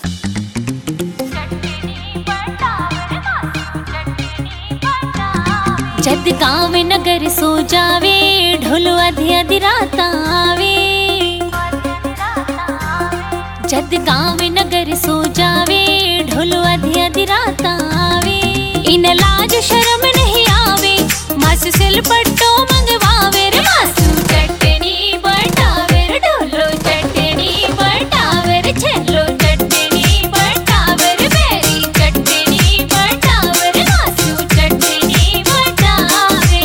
जद गाँव नगर सो जावे ढोल आधी आधी रात आवे। जद गाँव नगर सो जावे ढोल आधी आधी रात आवे। इन लाज शर्म नहीं आवे मासु सिल पट्टो मंगवावे रे मासु चटनी बटावे रे ढोलो चटनी बटावे रे छेलो चटनी बटावे रे बेरी चटनी बटावे रे मासु चटनी बटावे।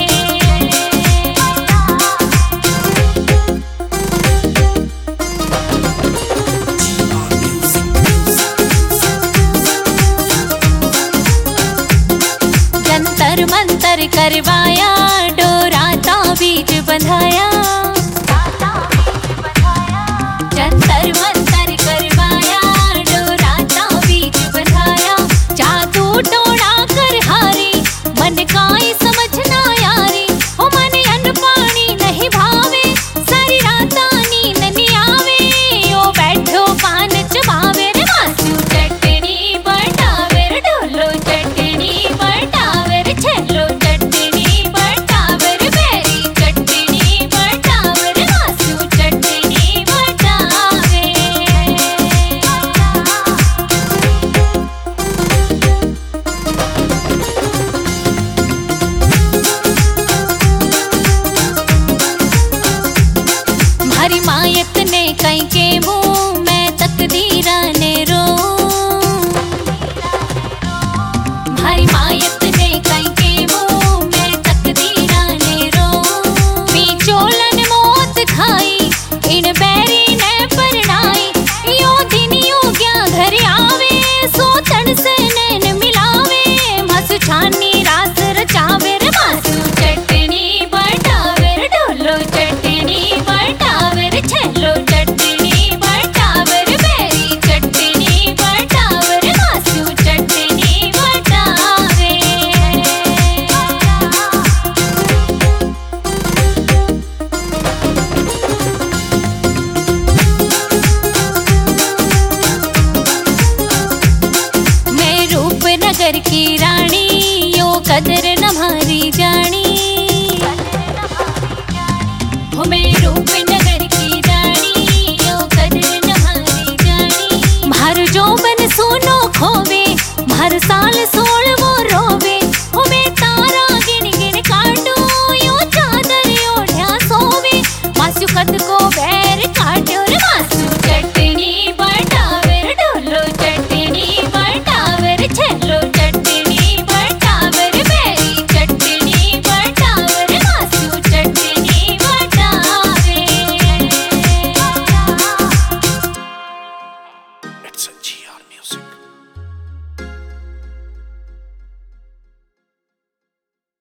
जंतर मंतर करवाया डोरा ताबीज बंधाया।